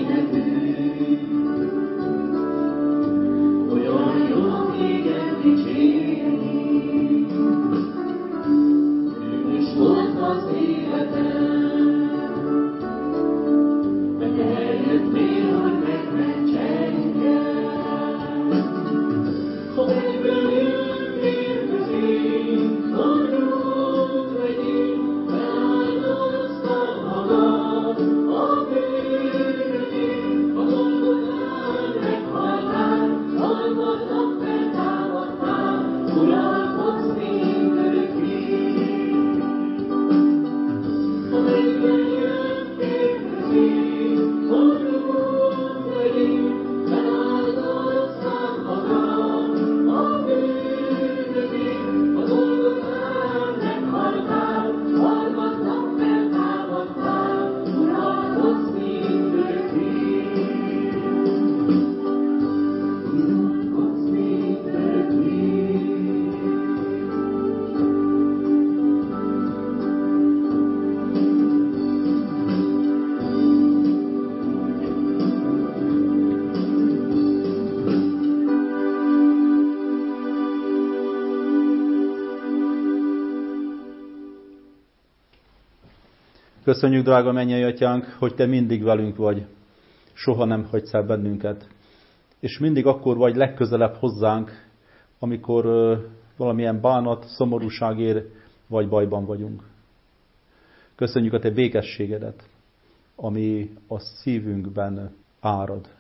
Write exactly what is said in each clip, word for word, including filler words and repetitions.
Köszönjük, drága mennyei atyánk, hogy te mindig velünk vagy, soha nem hagysz el bennünket, és mindig akkor vagy legközelebb hozzánk, amikor valamilyen bánat, szomorúságért vagy bajban vagyunk. Köszönjük a te békességedet, ami a szívünkben árad.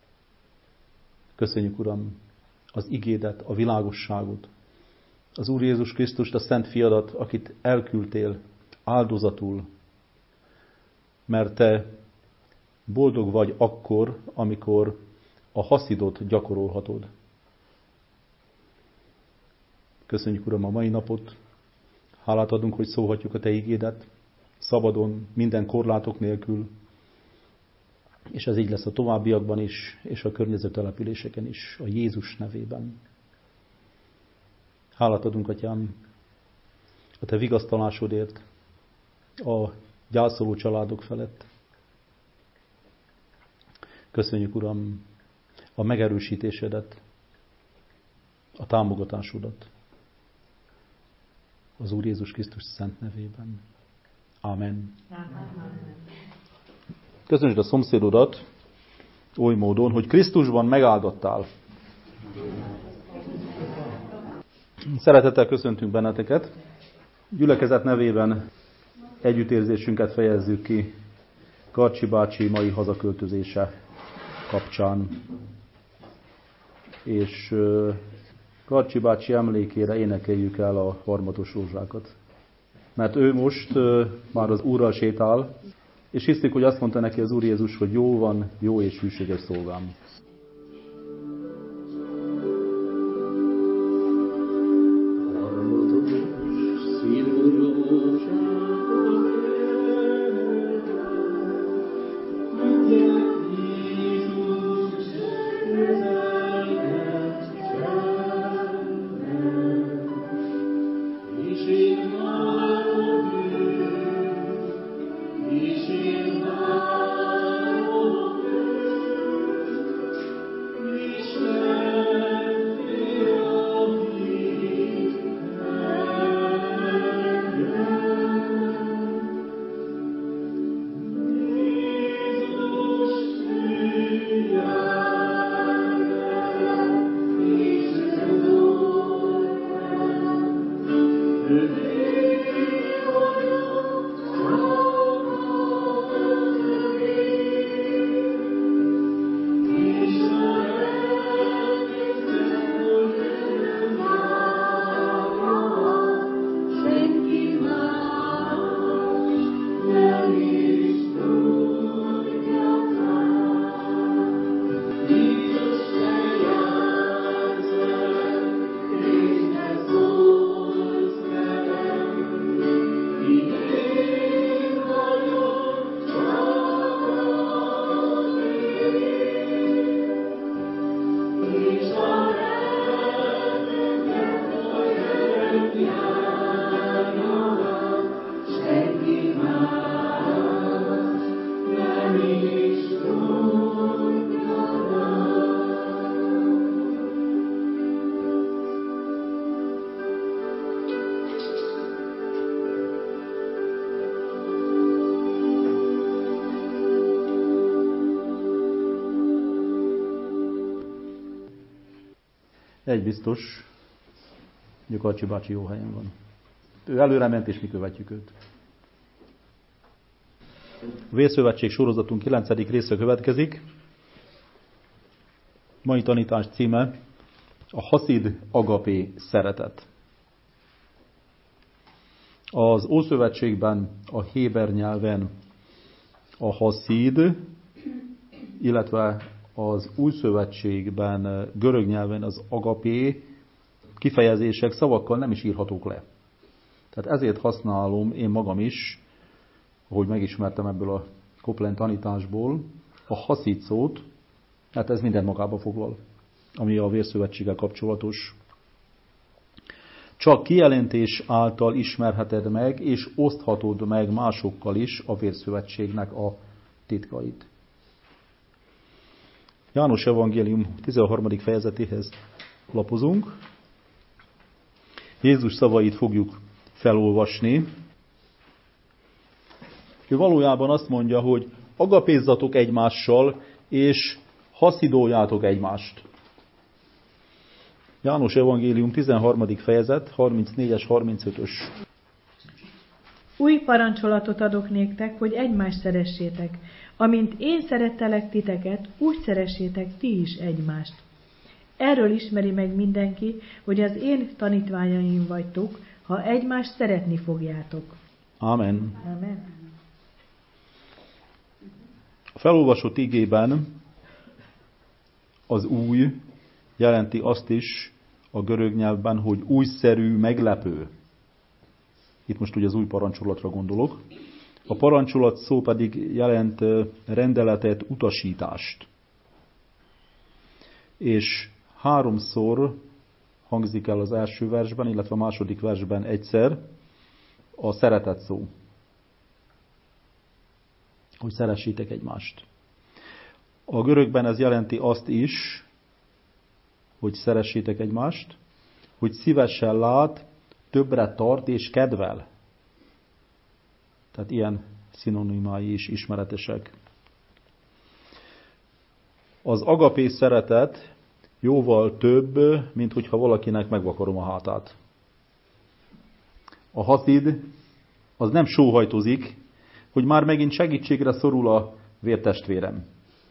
Köszönjük, Uram, az igédet, a világosságot, az Úr Jézus Krisztust, a Szent Fiadat, akit elküldtél áldozatul, mert te boldog vagy akkor, amikor a haszidot gyakorolhatod. Köszönjük, Uram, a mai napot. Hálát adunk, hogy szólhatjuk a te igédet, szabadon, minden korlátok nélkül, és ez így lesz a továbbiakban is, és a környező településeken is, a Jézus nevében. Hálát adunk, Atyám, a te vigasztalásodért, a gyászoló családok felett. Köszönjük, Uram, a megerősítésedet, a támogatásodat az Úr Jézus Krisztus szent nevében. Amen. Köszönjük a szomszédodat oly módon, hogy Krisztusban megáldottál. Szeretettel köszöntünk benneteket. Gyülekezet nevében együttérzésünket fejezzük ki Karcsi bácsi mai hazaköltözése kapcsán. És Karcsi bácsi emlékére énekeljük el a harmatos rózsákat. Mert ő most már az Úrral sétál, és hiszük, hogy azt mondta neki az Úr Jézus, hogy jó van, jó és hűséges szolgám. Egy biztos, Gyökarcsi bácsi jó helyen van. Ő előre ment, és mi követjük őt. A Vérszövetség sorozatunk kilencedik része következik. Mai tanítás címe a haszid agapé szeretet. Az Ószövetségben, a héber nyelven a haszid, illetve az Új Szövetségben, görög nyelven az agapé kifejezések szavakkal nem is írhatók le. Tehát ezért használom én magam is, ahogy megismertem ebből a Koplen tanításból, a haszid szót, hát ez minden magába foglal, ami a vérszövetséggel kapcsolatos. Csak kijelentés által ismerheted meg, és oszthatod meg másokkal is a vérszövetségnek a titkait. János evangélium tizenharmadik fejezetéhez lapozunk. Jézus szavait fogjuk felolvasni. Ő valójában azt mondja, hogy agapézzatok egymással, és haszidoljátok egymást. János evangélium tizenharmadik fejezet, harmincnégyes, harmincötös. Új parancsolatot adok néktek, hogy egymást szeressétek. Amint én szerettelek titeket, úgy szeressétek ti is egymást. Erről ismeri meg mindenki, hogy az én tanítványaim vagytok, ha egymást szeretni fogjátok. Amen. Amen. A felolvasott igében az új jelenti azt is a görög nyelvben, hogy újszerű, meglepő. Itt most ugye az új parancsolatra gondolok. A parancsolat szó pedig jelent rendeletet, utasítást. És háromszor hangzik el az első versben, illetve a második versben egyszer a szeretet szó. Hogy szeressétek egymást. A görögben ez jelenti azt is, hogy szeressétek egymást, hogy szívesen lát, többre tart és kedvel. Tehát ilyen szinonimái is ismeretesek. Az agapé szeretet jóval több, mint hogyha valakinek megvakarom a hátát. A haszid az nem sóhajtozik, hogy már megint segítségre szorul a vértestvérem.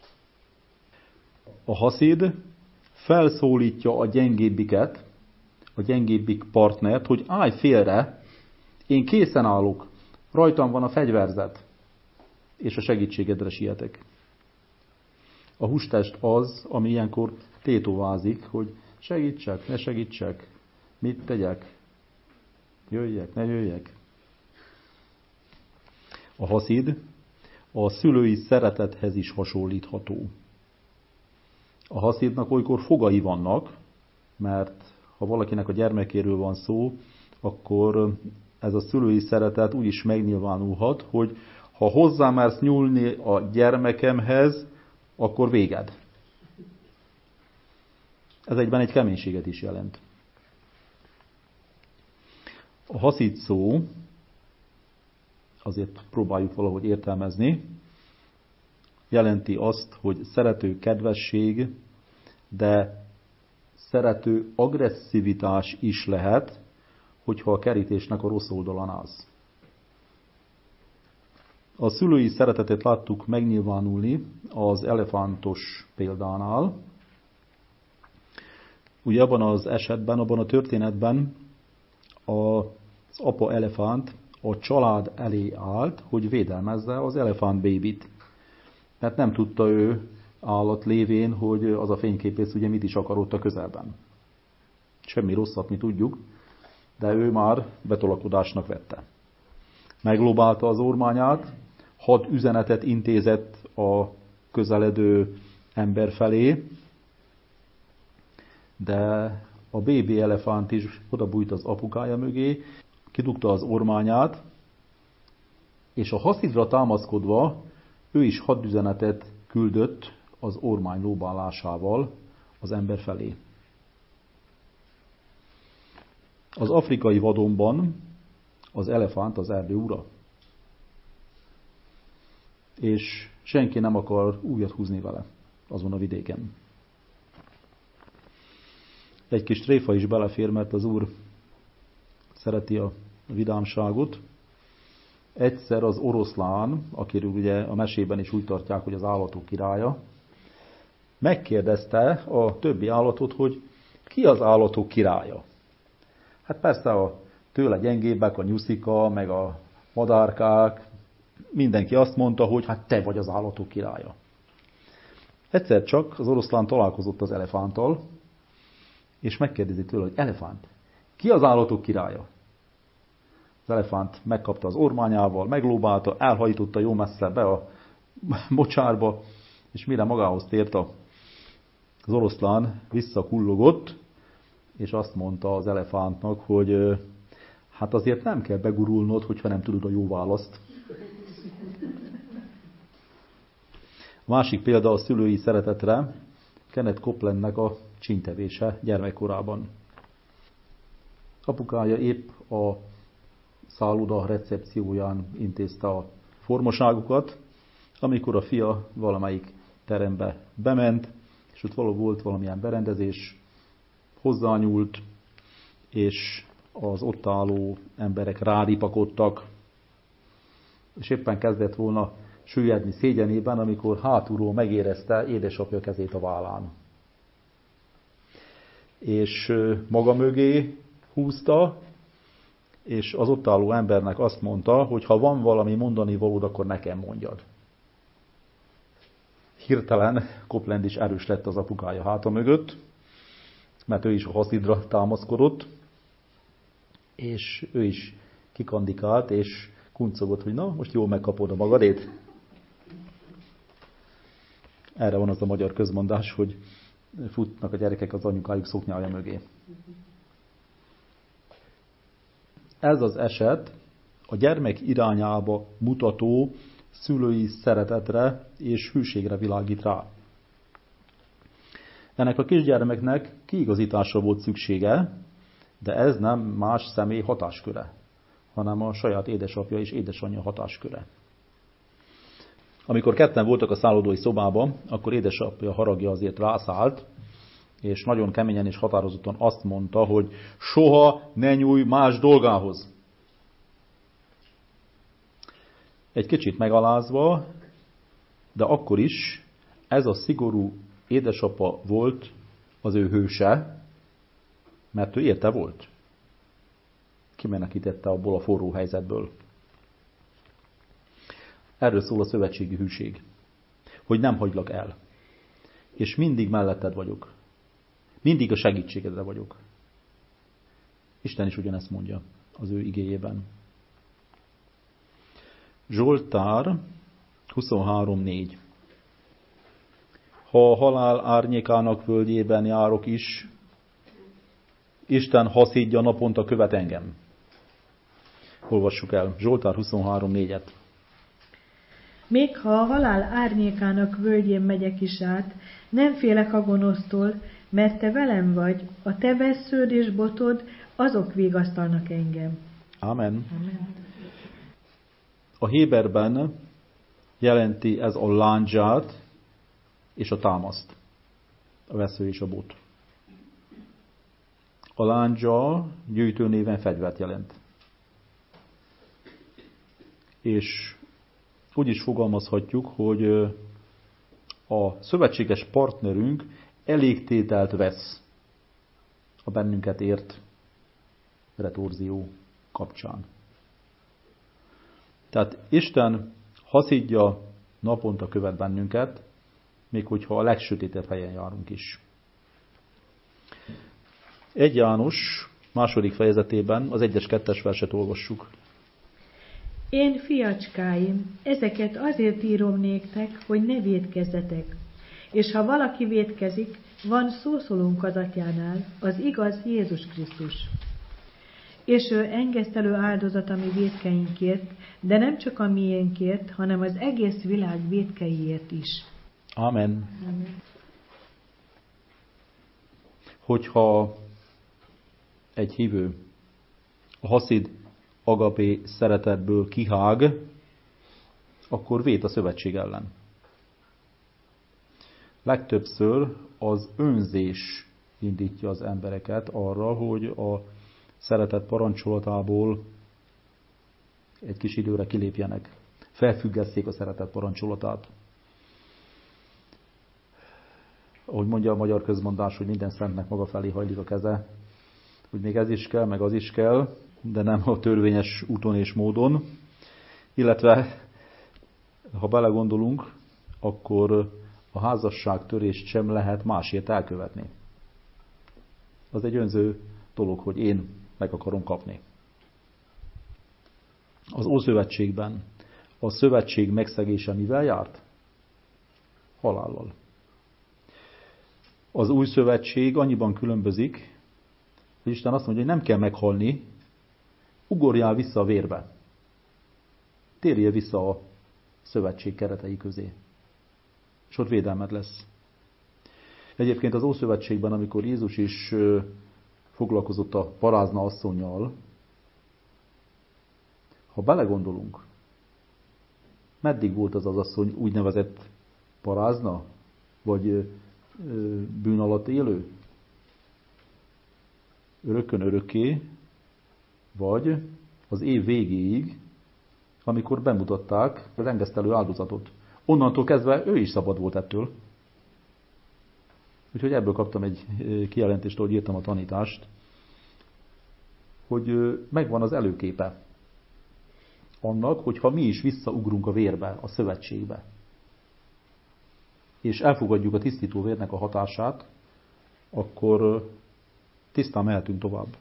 A haszid felszólítja a gyengébbiket, a gyengébbik partnert, hogy állj félre, én készen állok, rajtam van a fegyverzet, és a segítségedre sietek. A hústest az, ami ilyenkor tétovázik, hogy segítsek, ne segítsek, mit tegyek, jöjjek, ne jöjjek. A haszid a szülői szeretethez is hasonlítható. A haszidnak olykor fogai vannak, mert ha valakinek a gyermekéről van szó, akkor ez a szülői szeretet úgy is megnyilvánulhat, hogy ha hozzámersz nyúlni a gyermekemhez, akkor véged. Ez egyben egy keménységet is jelent. A haszid szó, azért próbáljuk valahogy értelmezni, jelenti azt, hogy szerető kedvesség, de szerető agresszivitás is lehet, hogyha a kerítésnek a rossz oldalon állsz. A szülői szeretetet láttuk megnyilvánulni az elefántos példánál. Ugye abban az esetben, abban a történetben az apa elefánt a család elé állt, hogy védelmezze az elefánt bébit. Mert nem tudta ő állat lévén, hogy az a fényképész ugye mit is akarott a közelben. Semmi rosszat mi tudjuk, de ő már betolakodásnak vette. Meglobálta az ormányát, hat üzenetet intézett a közeledő ember felé, de a bébi elefánt is odabújt az apukája mögé, kidugta az ormányát, és a haszidra támaszkodva ő is hat üzenetet küldött az ormány lóbálásával az ember felé. Az afrikai vadonban az elefánt az erdő ura. És senki nem akar újat húzni vele azon a vidéken. Egy kis tréfa is belefér, mert az Úr szereti a vidámságot. Egyszer az oroszlán, akiről ugye a mesében is úgy tartják, hogy az állatok királya, megkérdezte a többi állatot, hogy ki az állatok királya. Hát persze a tőle gyengébbek, a nyuszika, meg a madárkák, mindenki azt mondta, hogy hát te vagy az állatok királya. Egyszer csak az oroszlán találkozott az elefánttal, és megkérdezi tőle, hogy elefánt, ki az állatok királya? Az elefánt megkapta az ormányával, meglóbálta, elhajtotta jó messze be a mocsárba, és mire magához tért az oroszlán, visszakullogott, és azt mondta az elefántnak, hogy hát azért nem kell begurulnod, hogyha nem tudod a jó választ. A másik példa a szülői szeretetre, Kenneth Copelandnek a csíntevése gyermekkorában. Apukája épp a szálloda recepcióján intézte a formaságukat, amikor a fia valamelyik terembe bement, és ott való volt valamilyen berendezés, hozzányúlt, és az ott álló emberek ráripakodtak, és éppen kezdett volna süllyedni szégyenében, amikor hátulról megérezte édesapja kezét a vállán. És maga mögé húzta, és az ott álló embernek azt mondta, hogy ha van valami mondani valód, akkor nekem mondjad. Hirtelen Copeland is erős lett az apukája háta mögött, mert ő is a haszidra támaszkodott, és ő is kikandikált, és kuncogott, hogy na, most jól megkapod a magadét. Erre van az a magyar közmondás, hogy futnak a gyerekek az anyukájuk szoknyája mögé. Ez az eset a gyermek irányába mutató szülői szeretetre és hűségre világít rá. Ennek a kisgyermeknek kiigazításra volt szüksége, de ez nem más személy hatásköre, hanem a saját édesapja és édesanyja hatásköre. Amikor ketten voltak a szállodai szobában, akkor édesapja haragja azért rászállt, és nagyon keményen és határozottan azt mondta, hogy soha ne nyújj más dolgához. Egy kicsit megalázva, de akkor is ez a szigorú édesapa volt az ő hőse, mert ő érte volt. Kimenekítette abból a forró helyzetből. Erről szól a szövetségi hűség, hogy nem hagylak el, és mindig melletted vagyok. Mindig a segítségedre vagyok. Isten is ugyanezt mondja az ő igéjében. Zsoltár huszonhárom négy. Ha a halál árnyékának völgyében járok is, Isten haszídja naponta követ engem. Olvassuk el Zsoltár huszonhárom négyet. Még ha a halál árnyékának völgyén megyek is át, nem félek a gonosztól, mert te velem vagy, a te vessződ és botod, azok vigasztalnak engem. Amen. Amen. A héberben jelenti ez a lándzsát és a támaszt, a vesző és a bot. A lándzsa gyűjtő néven fegyvert jelent. És úgy is fogalmazhatjuk, hogy a szövetséges partnerünk elégtételt vesz a bennünket ért retorzió kapcsán. Tehát Isten haszídja naponta követ bennünket, még hogyha a legsötétebb helyen járunk is. egy János második fejezetében az egyes kettes verset olvassuk. Én, fiacskáim, ezeket azért írom néktek, hogy ne vétkezzetek. És ha valaki vétkezik, van szószólónk az atyánál, az igaz Jézus Krisztus. És ő engesztelő áldozat a mi vétkeinkért, de nem csak a miénkért, hanem az egész világ vétkeiért is. Amen. Amen. Hogyha egy hívő a haszid agapé szeretetből kihág, akkor vét a szövetség ellen. Legtöbbször az önzés indítja az embereket arra, hogy a szeretet parancsolatából egy kis időre kilépjenek. Felfüggesszék a szeretet parancsolatát. Ahogy mondja a magyar közmondás, hogy minden szentnek maga felé hajlik a keze, hogy még ez is kell, meg az is kell, de nem a törvényes úton és módon. Illetve, ha belegondolunk, akkor a házasságtörést sem lehet másért elkövetni. Az egy önző dolog, hogy én meg akarom kapni. Az Ószövetségben a szövetség megszegése mivel járt? Halállal. Az Új Szövetség annyiban különbözik, hogy Isten azt mondja, hogy nem kell meghalni, ugorjál vissza a vérbe. Térjél vissza a szövetség keretei közé. És ott védelmed lesz. Egyébként az Ószövetségben, amikor Jézus is foglalkozott a parázna asszonnyal, ha belegondolunk, meddig volt az az asszony úgynevezett parázna, vagy bűn alatt élő? Örökkön örökké, vagy az év végéig, amikor bemutatták az engesztelő áldozatot. Onnantól kezdve ő is szabad volt ettől. Úgyhogy ebből kaptam egy kijelentést, ahogy írtam a tanítást, hogy megvan az előképe annak, hogyha mi is visszaugrunk a vérbe, a szövetségbe, és elfogadjuk a tisztító vérnek a hatását, akkor tisztán mehetünk tovább.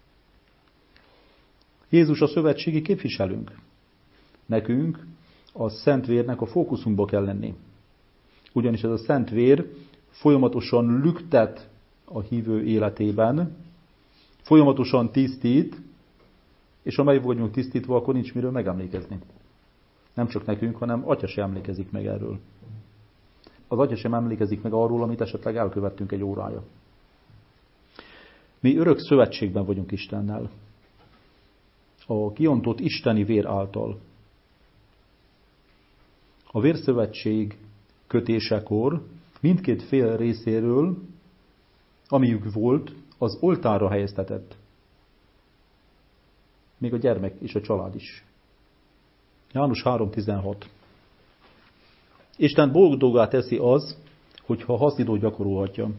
Jézus a szövetségi képviselőnk. Nekünk a szent vérnek a fókuszunkba kell lenni. Ugyanis ez a szent vér folyamatosan lüktet a hívő életében, folyamatosan tisztít, és ha meg vagyunk tisztítva, akkor nincs miről megemlékezni. Nem csak nekünk, hanem Atya sem emlékezik meg erről. Az Atya sem emlékezik meg arról, amit esetleg elkövettünk egy órája. Mi örök szövetségben vagyunk Istennel. A kiontott isteni vér által. A vérszövetség kötésekor mindkét fél részéről, amiük volt, az oltárra helyeztetett. Még a gyermek és a család is. János három tizenhat. Isten boldogá teszi az, hogyha haszidót gyakorolhatja.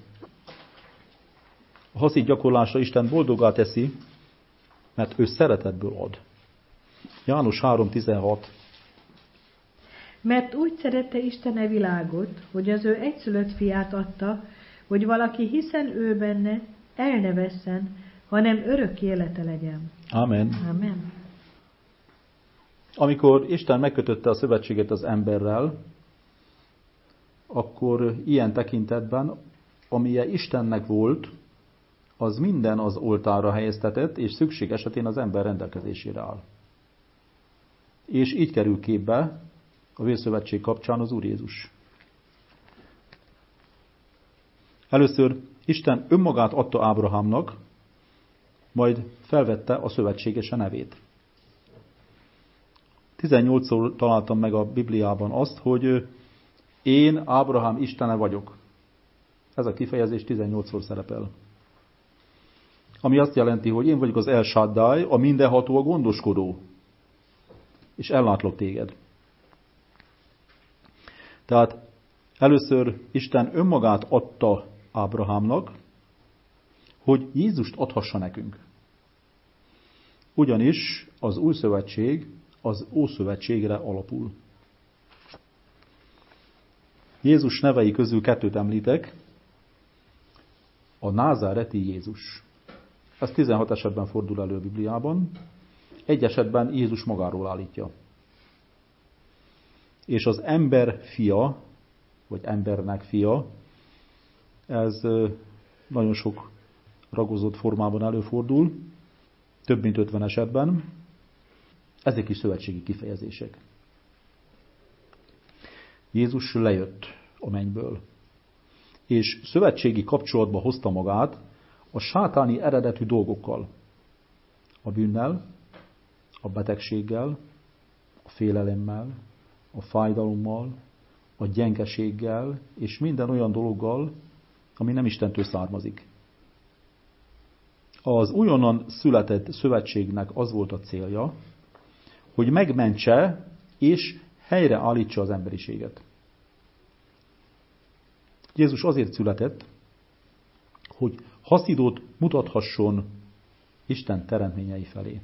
A haszid gyakorlásra Isten boldogá teszi, mert ő szeretetből ad. János három tizenhat. Mert úgy szerette Isten a világot, hogy az ő egyszülött fiát adta, hogy valaki hiszen ő benne, el ne vesszen, hanem örök élete legyen. Amen. Amen. Amikor Isten megkötötte a szövetséget az emberrel, akkor ilyen tekintetben, amilyen Istennek volt, az minden az oltárra helyeztetett, és szükség esetén az ember rendelkezésére áll. És így kerül képbe a vérszövetség kapcsán az Úr Jézus. Először Isten önmagát adta Ábrahámnak, majd felvette a szövetségese nevét. tizennyolcszor találtam meg a Bibliában azt, hogy én Ábrahám Istene vagyok. Ez a kifejezés tizennyolcszor szerepel. Ami azt jelenti, hogy én vagyok az El Shaddai, a mindenható, a gondoskodó. És ellátlak téged. Tehát először Isten önmagát adta Ábrahámnak, hogy Jézust adhassa nekünk. Ugyanis az új szövetség az Ószövetségre alapul. Jézus nevei közül kettőt említek. A názáreti Jézus. Ez tizenhat esetben fordul elő a Bibliában. Egy esetben Jézus magáról állítja. És az ember fia, vagy embernek fia, ez nagyon sok ragozott formában előfordul, több mint ötven esetben. Ezek is szövetségi kifejezések. Jézus lejött a mennyből, és szövetségi kapcsolatba hozta magát a sátáni eredetű dolgokkal. A bűnnel, a betegséggel, a félelemmel, a fájdalommal, a gyengeséggel, és minden olyan dologgal, ami nem Istentől származik. Az újonnan született szövetségnek az volt a célja, hogy megmentse és helyreállítsa az emberiséget. Jézus azért született, hogy haszidót mutathasson Isten teremtményei felé.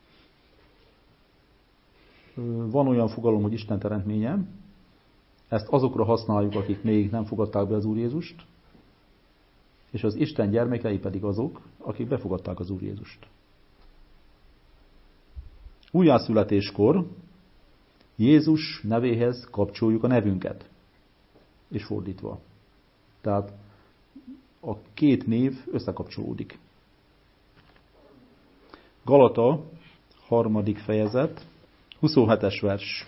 Van olyan fogalom, hogy Isten teremtménye, ezt azokra használjuk, akik még nem fogadták be az Úr Jézust, és az Isten gyermekei pedig azok, akik befogadták az Úr Jézust. Újjászületéskor Jézus nevéhez kapcsoljuk a nevünket, és fordítva. Tehát a két név összekapcsolódik. Galata, harmadik fejezet, huszonhetes vers.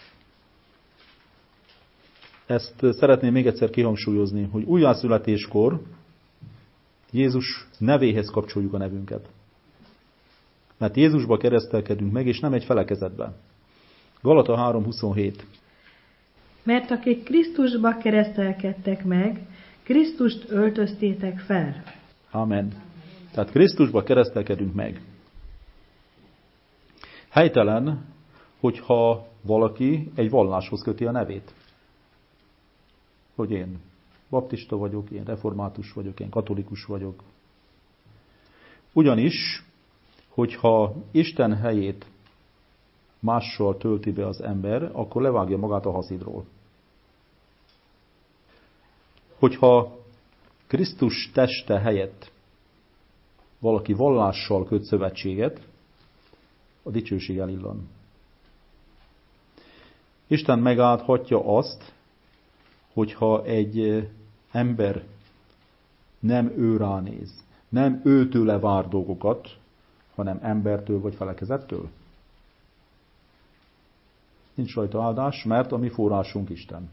Ezt szeretném még egyszer kihangsúlyozni, hogy újjászületéskor Jézus nevéhez kapcsoljuk a nevünket. Mert Jézusba keresztelkedünk meg, és nem egy felekezetben. Galata három huszonhét. Mert akik Krisztusba keresztelkedtek meg, Krisztust öltöztétek fel. Amen. Tehát Krisztusba keresztelkedünk meg. Helytelen, hogyha valaki egy valláshoz köti a nevét. Hogy én baptista vagyok, én református vagyok, én katolikus vagyok. Ugyanis, hogyha Isten helyét mással tölti be az ember, akkor levágja magát a haszidról. Hogyha Krisztus teste helyett valaki vallással köt szövetséget, a dicsőség elillan. Isten megáldhatja azt, hogyha egy ember nem ő ránéz, nem őtőle vár dolgokat, hanem embertől vagy felekezettől. Nincs rajta áldás, mert a mi forrásunk Isten.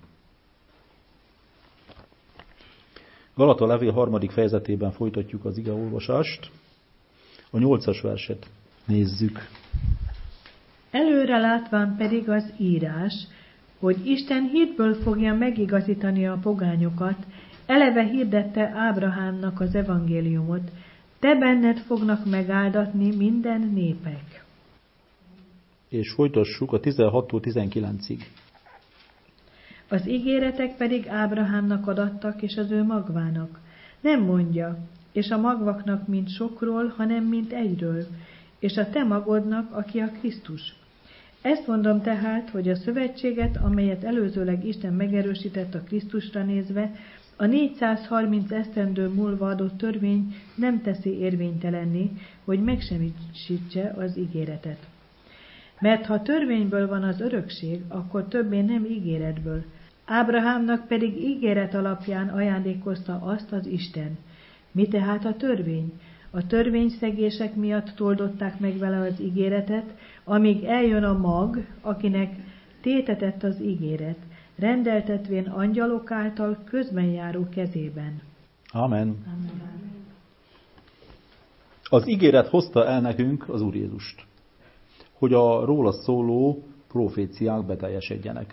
Galata levél harmadik fejezetében folytatjuk az igeolvasást. A nyolcas verset nézzük. Előre látván pedig az írás, hogy Isten hitből fogja megigazítani a pogányokat, eleve hirdette Ábrahámnak az evangéliumot, te benned fognak megáldatni minden népek. És folytassuk a tizenhattól tizenkilencig. Az ígéretek pedig Ábrahámnak adattak, és az ő magvának. Nem mondja, és a magvaknak mint sokról, hanem mint egyről, és a te magodnak, aki a Krisztus. Ezt mondom tehát, hogy a szövetséget, amelyet előzőleg Isten megerősített a Krisztusra nézve, a négyszázharminc esztendő múlva adott törvény nem teszi érvénytelenné, hogy megsemmisítse az ígéretet. Mert ha törvényből van az örökség, akkor többé nem ígéretből. Ábrahámnak pedig ígéret alapján ajándékozta azt az Isten. Mi tehát a törvény? A törvényszegések miatt toldották meg vele az ígéretet, amíg eljön a mag, akinek tétetett az ígéret, rendeltetvén angyalok által közben járó kezében. Amen. Amen. Az ígéret hozta el nekünk az Úr Jézust, hogy a róla szóló proféciák beteljesedjenek.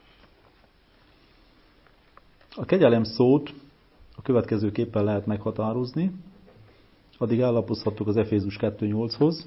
A kegyelem szót a következőképpen lehet meghatározni, addig állapozhattuk az Efézus kettő nyolchoz.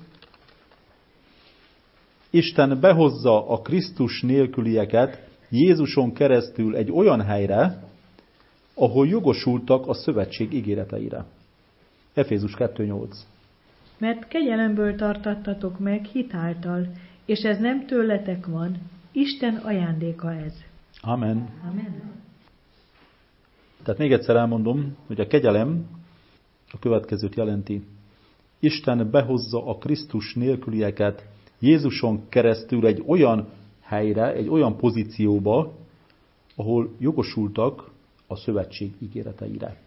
Isten behozza a Krisztus nélkülieket Jézuson keresztül egy olyan helyre, ahol jogosultak a szövetség ígéreteire. Efézus kettő nyolc. Mert kegyelemből tartattatok meg hitáltal, és ez nem tőletek van, Isten ajándéka ez. Amen. Amen. Tehát még egyszer elmondom, hogy a kegyelem a következőt jelenti. Isten behozza a Krisztus nélkülieket Jézuson keresztül egy olyan helyre, egy olyan pozícióba, ahol jogosultak a szövetség ígéreteire.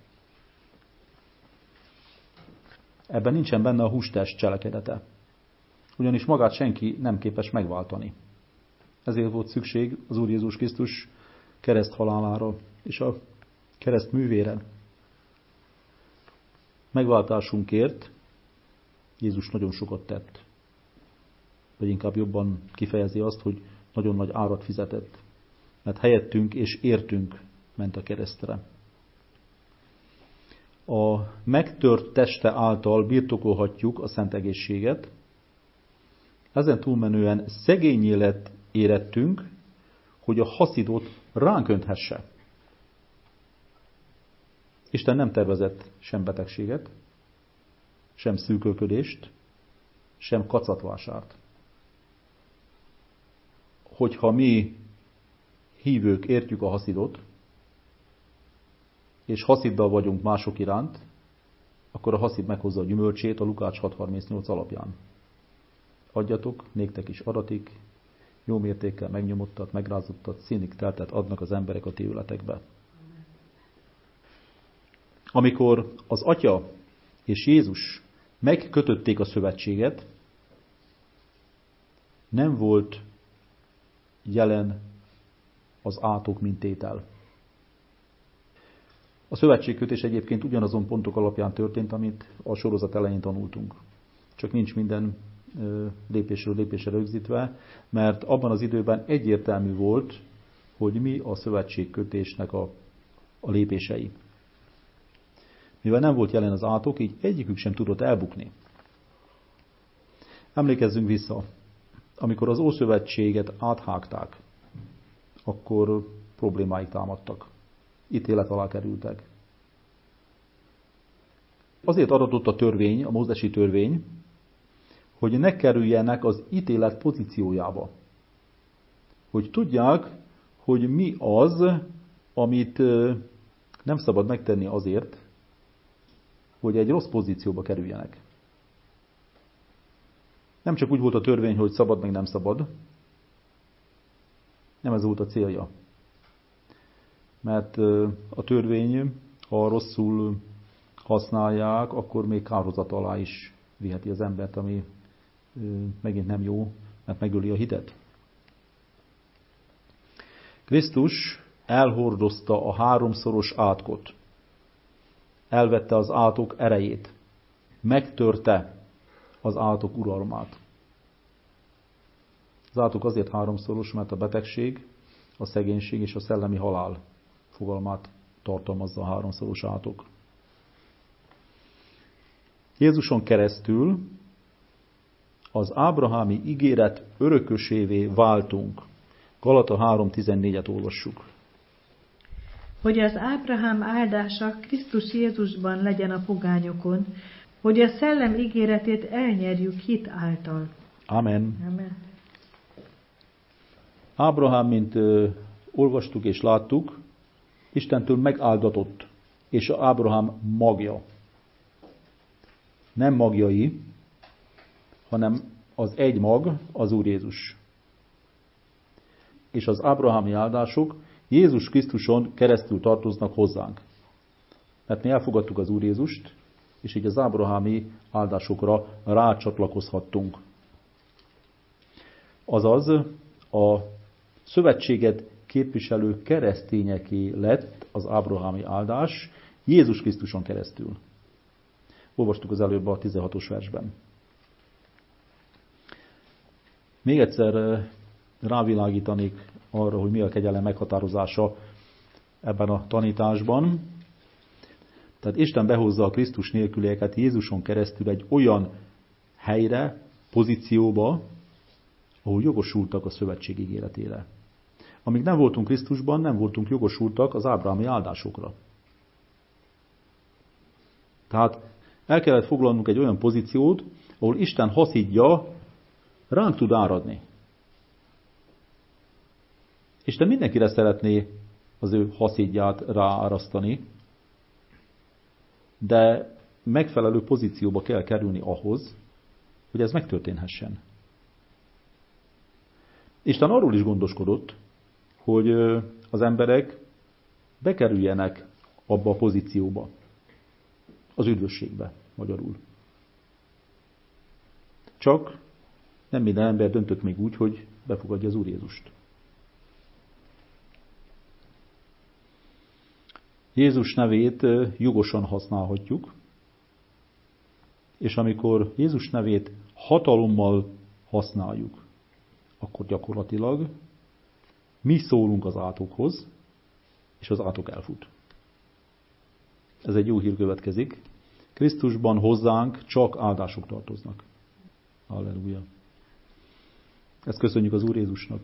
Ebben nincsen benne a hústest cselekedete. Ugyanis magát senki nem képes megváltani. Ezért volt szükség az Úr Jézus Krisztus kereszt halálára és a kereszt művére. Megváltásunkért Jézus nagyon sokat tett. Vagy inkább jobban kifejezi azt, hogy nagyon nagy árat fizetett. Mert helyettünk és értünk ment a keresztre. a megtört teste által birtokolhatjuk a szent egészséget. Ezen túlmenően szegényé lett érettünk, hogy a haszidot ránk önthesse. Isten nem tervezett sem betegséget, sem szűkölködést, sem kacatvásárt. Hogyha mi hívők értjük a haszidot, és hasziddal vagyunk mások iránt, akkor a haszid meghozza a gyümölcsét a Lukács hat harmincnyolc alapján. Adjatok, néktek is adatik, jó mértékkel megnyomottat, megrázottat, színig teltet adnak az emberek a ti életekbe. Amikor az Atya és Jézus megkötötték a szövetséget, nem volt jelen az átok, mint tétel. A szövetségkötés egyébként ugyanazon pontok alapján történt, amit a sorozat elején tanultunk. Csak nincs minden lépésről lépésre rögzítve, mert abban az időben egyértelmű volt, hogy mi a szövetségkötésnek a, a lépései. Mivel nem volt jelen az átok, így egyikük sem tudott elbukni. Emlékezzünk vissza, amikor az Ószövetséget áthágták, akkor problémáik támadtak. Ítélet alá kerültek. Azért adatott a törvény, a mózesi törvény, hogy ne kerüljenek az ítélet pozíciójába. Hogy tudják, hogy mi az, amit nem szabad megtenni azért, hogy egy rossz pozícióba kerüljenek. Nem csak úgy volt a törvény, hogy szabad, meg nem szabad. Nem ez volt a célja. Mert a törvény, ha rosszul használják, akkor még kárhozat alá is viheti az embert, ami megint nem jó, mert megöli a hitet. Krisztus elhordozta a háromszoros átkot. Elvette az átok erejét. Megtörte az átok uralmát. Az átok azért háromszoros, mert a betegség, a szegénység és a szellemi halál fogalmát tartalmazza a háromszoros átok. Jézuson keresztül az ábrahámi ígéret örökösévé váltunk. Galata három tizennégyet olvassuk. Hogy az Ábrahám áldása Krisztus Jézusban legyen a pogányokon, hogy a szellem ígéretét elnyerjük hit által. Amen. Amen. Ábrahám, mint ö, olvastuk és láttuk, Istentől megáldatott, és Ábrahám magja. Nem magjai, hanem az egy mag, az Úr Jézus. És az ábrahámi áldások Jézus Krisztuson keresztül tartoznak hozzánk. Mert mi elfogadtuk az Úr Jézust, és így az ábrahámi áldásokra rácsatlakozhattunk. Azaz a szövetséget képviselő keresztényeké lett az ábrahámi áldás Jézus Krisztuson keresztül. Olvastuk az előbb a tizenhatos versben. Még egyszer rávilágítanék arra, hogy mi a kegyelem meghatározása ebben a tanításban. Tehát Isten behozza a Krisztus nélkülieket Jézuson keresztül egy olyan helyre, pozícióba, ahol jogosultak a szövetség ígéretére. Amíg nem voltunk Krisztusban, nem voltunk jogosultak az ábrahámi áldásokra. Tehát el kellett foglalnunk egy olyan pozíciót, ahol Isten haszidja ránk tud áradni. Isten mindenkire szeretné az ő haszidját ráárasztani, de megfelelő pozícióba kell kerülni ahhoz, hogy ez megtörténhessen. Isten arról is gondoskodott, hogy az emberek bekerüljenek abba a pozícióba, az üdvösségbe, magyarul. Csak nem minden ember döntött még úgy, hogy befogadja az Úr Jézust. Jézus nevét jogosan használhatjuk, és amikor Jézus nevét hatalommal használjuk, akkor gyakorlatilag mi szólunk az átokhoz, és az átok elfut. Ez egy jó hír következik. Krisztusban hozzánk csak áldások tartoznak. Halleluja. Ezt köszönjük az Úr Jézusnak.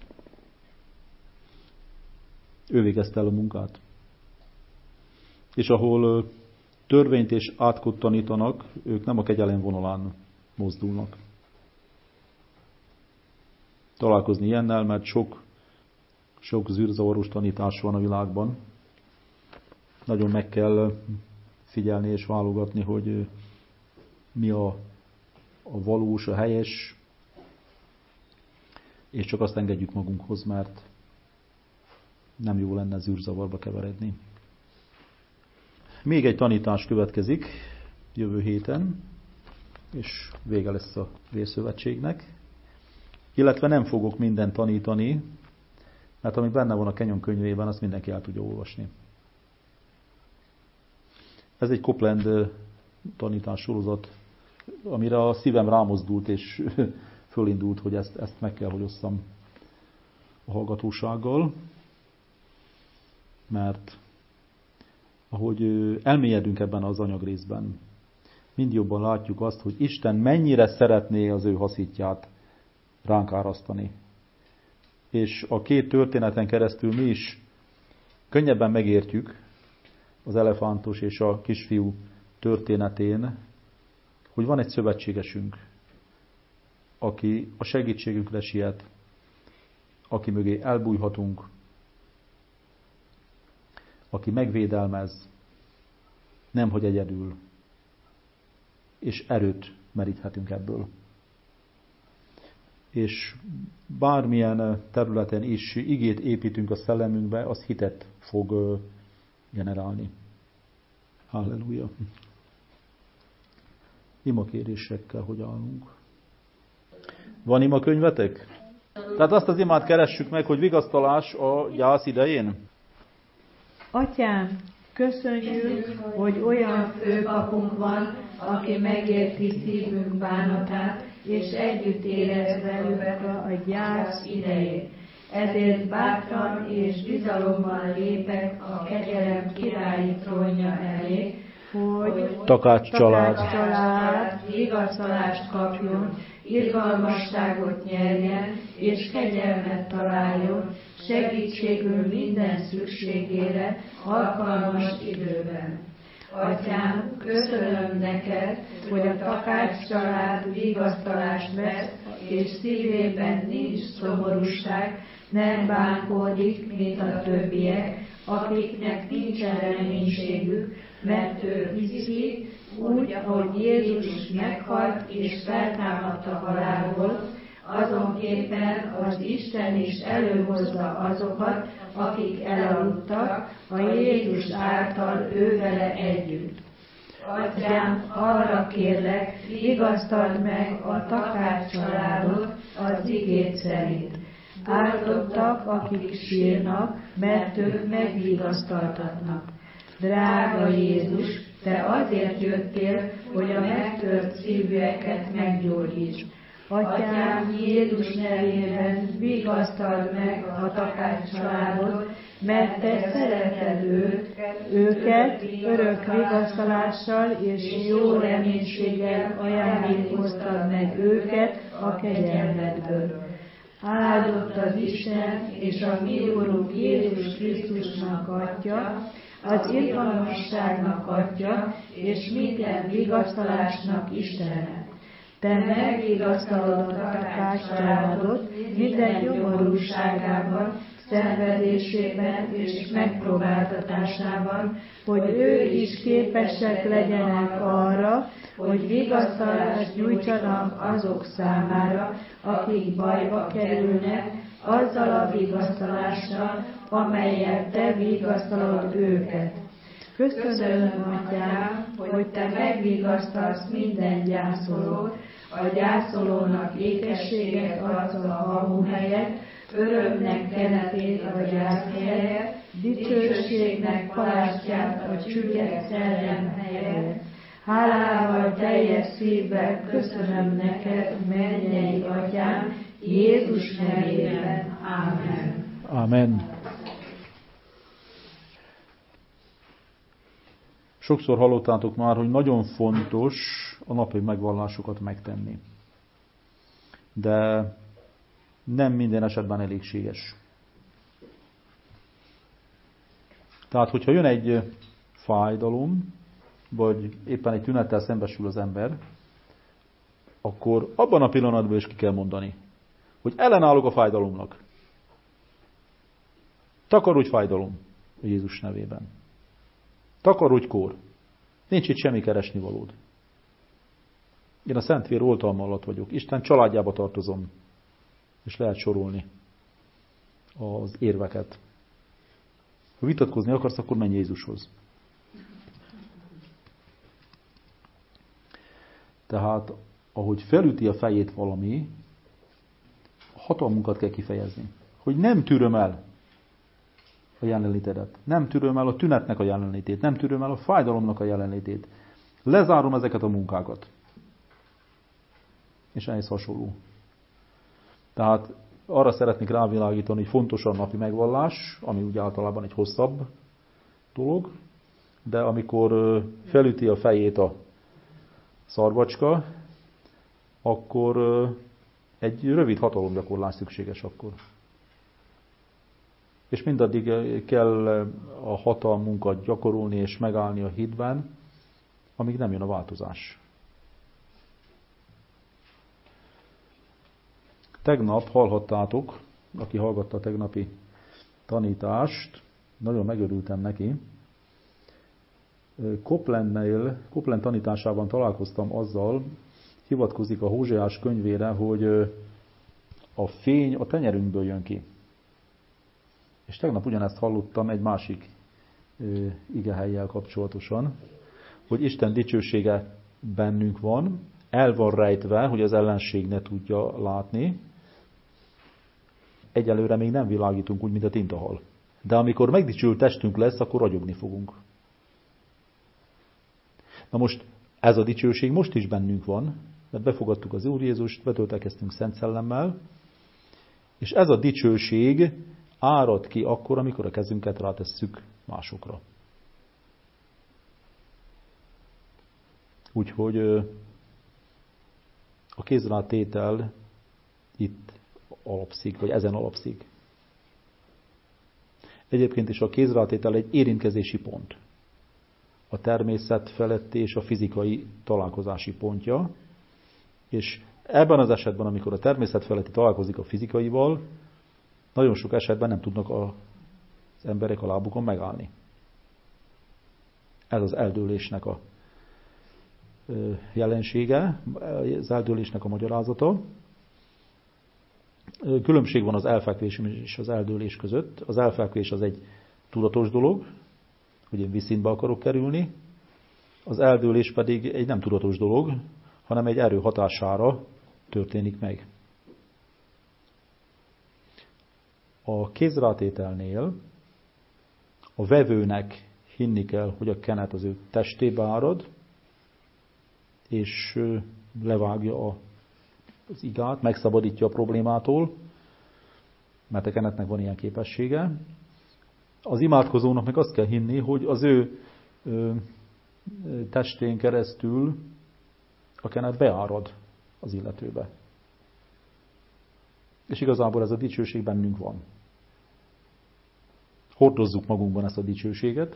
Ő végezte el a munkát. És ahol törvényt és átkot tanítanak, ők nem a kegyelem vonalán mozdulnak. Találkozni ilyennel, mert sok, sok zűrzavaros tanítás van a világban. Nagyon meg kell figyelni és válogatni, hogy mi a, a valós, a helyes, és csak azt engedjük magunkhoz, mert nem jó lenne zűrzavarba keveredni. Még egy tanítás következik jövő héten, és vége lesz a Vérszövetségnek. Illetve nem fogok mindent tanítani, mert ami benne van a Kenyon könyvében, azt mindenki el tudja olvasni. Ez egy Copeland tanítás sorozat, amire a szívem rámozdult, és fölindult, hogy ezt, ezt meg kell, hogy osszam a hallgatósággal. Mert ahogy elmélyedünk ebben az anyagrészben, mind jobban látjuk azt, hogy Isten mennyire szeretné az ő haszítját ránk árasztani. És a két történeten keresztül mi is könnyebben megértjük az elefántos és a kisfiú történetén, hogy van egy szövetségesünk, aki a segítségünkre siet, aki mögé elbújhatunk, aki megvédelmez, nemhogy egyedül, és erőt meríthetünk ebből. És bármilyen területen is igét építünk a szellemünkbe, az hitet fog generálni. Halleluja! Imakérésekkel hogy állunk? Van imakönyvetek? Tehát azt az imát keressük meg, hogy vigasztalás a gyász idején. Atyám, köszönjük, hogy olyan főpapunk van, aki megérti szívünk bánatát, és együtt érez velük a gyász idején. Ezért bátran és bizalommal lépek a kegyelem királyi trónja elé, hogy Takács család, család vigasztalást kapjon, irgalmasságot nyerjen, és kegyelmet találjon, segítségül minden szükségére, alkalmas időben. Atyám, köszönöm neked, hogy a Takács család vigasztalást vesz, és szívében nincs szomorúság, nem bánkódik, mint a többiek, akiknek nincsen reménységük, mert ő hiszi, úgy, ahogy Jézus meghalt és feltámadt a halálból, azonképpen az Isten is előhozza azokat, akik elaludtak, a Jézus által ővele együtt. Atyám, arra kérlek, vigasztald meg a Takács családot az igét szerint. Áldottak, akik sírnak, mert ők megvigasztaltatnak. Drága Jézus, te azért jöttél, hogy a megtört szívűeket meggyógyítsd. Atyám, Jézus nevében vigasztald meg a Takács családot, mert te szereted őt, őket örök vigasztalással és jó reménységgel ajándékoztad meg őket a kegyelmedből. Áldott az Isten és a mi Urunk Jézus Krisztusnak Atya, az irgalmasságnak Atya, és minden vigasztalásnak Istene. Te megvigasztalod a Takács családot minden nyomorúságában, szenvedésében és megpróbáltatásában, hogy ő is képesek legyenek arra, hogy vigasztalást nyújtsanak azok számára, akik bajba kerülnek, azzal a vigasztalással, amelyel te vigasztalod őket. Köszönöm, Atyám, hogy te megvigasztalsz minden gyászolót, a gyászolónak ékességet adsz a hamú helyet, örömnek kenetét a gyász helyet, dicsőségnek palástját a csügged szellem helyet. Hálával teljes szívvel köszönöm neked, mennyei Atyám, Jézus nevében. Ámen. Amen. Sokszor hallottátok már, hogy nagyon fontos a napi megvallásokat megtenni. De nem minden esetben elégséges. Tehát, hogyha jön egy fájdalom, vagy éppen egy tünettel szembesül az ember, akkor abban a pillanatban is ki kell mondani, hogy ellenállok a fájdalomnak. Takarodj fájdalom a Jézus nevében. Takarodj kór. Nincs itt semmi keresnivalód. Én a Szentvér oltalma alatt vagyok. Isten családjába tartozom. És lehet sorolni az érveket. Ha vitatkozni akarsz, akkor menj Jézushoz. Tehát, ahogy felüti a fejét valami, hatalmunkat kell kifejezni. Hogy nem tűröm el a jelenlétedet. Nem tűröm el a tünetnek a jelenlétét. Nem tűröm el a fájdalomnak a jelenlétét. Lezárom ezeket a munkákat. És ehhez hasonló. Tehát arra szeretnék rávilágítani, hogy fontos a napi megvallás, ami ugye általában egy hosszabb dolog, de amikor felüti a fejét a szarvacska, akkor egy rövid hatalomgyakorlás szükséges akkor. És mindaddig kell a hatalmunkat gyakorolni és megállni a hitben, amíg nem jön a változás. Tegnap hallhattátok, aki hallgatta a tegnapi tanítást, nagyon megörültem neki. Coplandnél, Copland tanításában találkoztam azzal, hivatkozik a Hóseás könyvére, hogy a fény a tenyerünkből jön ki. És tegnap ugyanezt hallottam egy másik igehellyel kapcsolatosan, hogy Isten dicsősége bennünk van, el van rejtve, hogy az ellenség ne tudja látni. Egyelőre még nem világítunk úgy, mint a tintahal. De amikor megdicsült testünk lesz, akkor ragyogni fogunk. Na most ez a dicsőség most is bennünk van, mert befogadtuk az Úr Jézust, betöltekeztünk Szent Szellemmel, és ez a dicsőség árad ki akkor, amikor a kezünket rátesszük másokra. Úgyhogy a kézrátétel itt alapszik, vagy ezen alapszik. Egyébként is a kézrátétel egy érintkezési pont. A természet feletti és a fizikai találkozási pontja. És ebben az esetben, amikor a természet feletti találkozik a fizikaival, nagyon sok esetben nem tudnak az emberek a lábukon megállni. Ez az eldőlésnek a jelensége, az eldőlésnek a magyarázata. Különbség van az elfekvés és az eldőlés között. Az elfekvés az egy tudatos dolog, hogy én vízszintbe akarok kerülni. Az eldőlés pedig egy nem tudatos dolog, hanem egy erő hatására történik meg. A kézrátételnél a vevőnek hinni kell, hogy a kenet az ő testébe árad, és levágja az igát, megszabadítja a problémától, mert a kenetnek van ilyen képessége. Az imádkozónak meg azt kell hinni, hogy az ő testén keresztül a kenet beárad az illetőbe. És igazából ez a dicsőség bennünk van. Hordozzuk magunkban ezt a dicsőséget,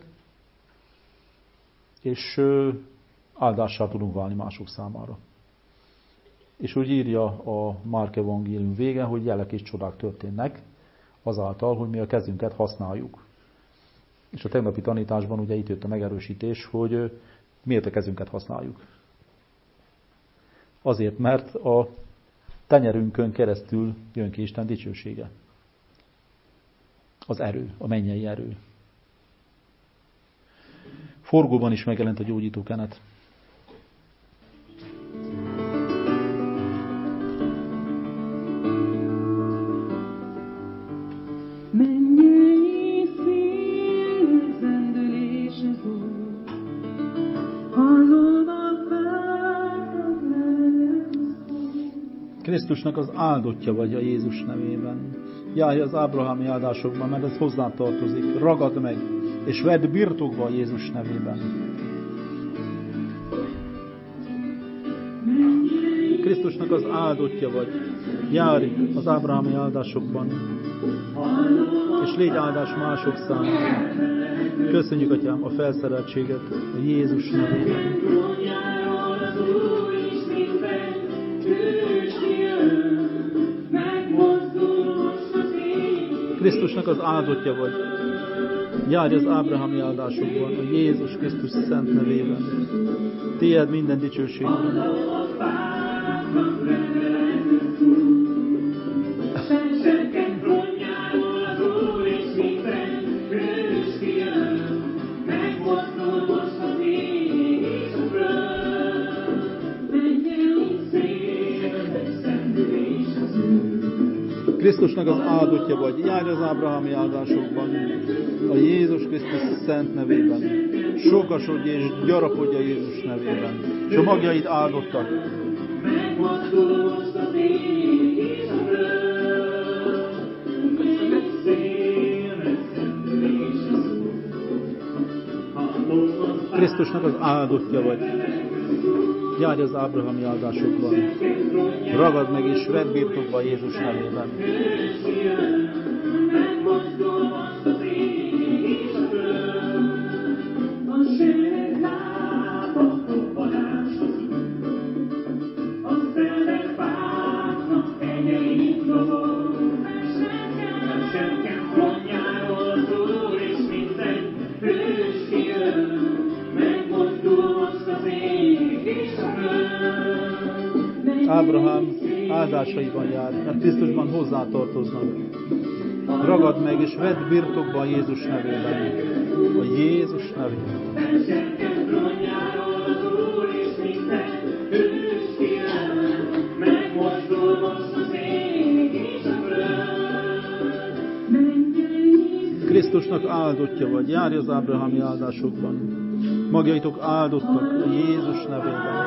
és áldássá tudunk válni mások számára. És úgy írja a Márk evangélium vége, hogy jelek és csodák történnek azáltal, hogy mi a kezünket használjuk. És a tegnapi tanításban ugye itt jött a megerősítés, hogy miért a kezünket használjuk. Azért, mert a tenyerünkön keresztül jön ki Isten dicsősége. Az erő, a mennyei erő. Forgóban is megjelent a gyógyító kenet. Krisztusnak az áldottja vagy a Jézus nevében. Járj az ábrahámi áldásokban, mert ez hozzá tartozik. Ragad meg, és vedd birtokba a Jézus nevében. Krisztusnak az áldottja vagy. Járj az ábrahámi áldásokban, és légy áldás mások számára. Köszönjük, Atyám, a felszereltséget a Jézus nevében. Krisztusnak az áldottja vagy. Járj az ábrahámi áldásokban, a Jézus Krisztus szent nevében. Tiéd minden dicsőség. Krisztusnak az áldottja vagy. Járj az ábrahámi áldásokban, a Jézus Krisztus szent nevében. Sokasodj és gyarapodj a Jézus nevében. És a magjaid áldottak. Krisztusnak az áldottja vagy. Járj az ábrahámi áldásokban. Ragad meg és vedd birtokba Jézus nevében. Ábrahám áldásaiban jár, mert Krisztusban hozzátartoznak. Ragad meg és vedd birtokba a Jézus nevében. A Jézus nevében. Krisztusnak áldottja vagy. Járj az ábrahámi áldásokban. Magjaitok áldottak a Jézus nevében.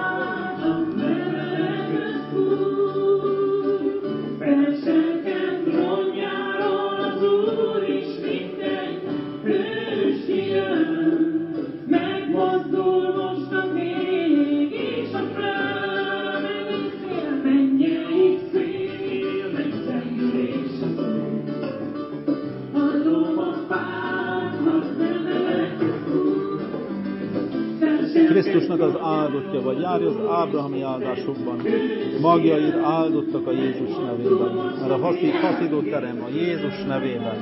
Krisztusnak az áldottja vagy. Járj az ábrahámi áldásokban. Magjaid áldottak a Jézus nevében. Mert a haszid, haszidott terem a Jézus nevében.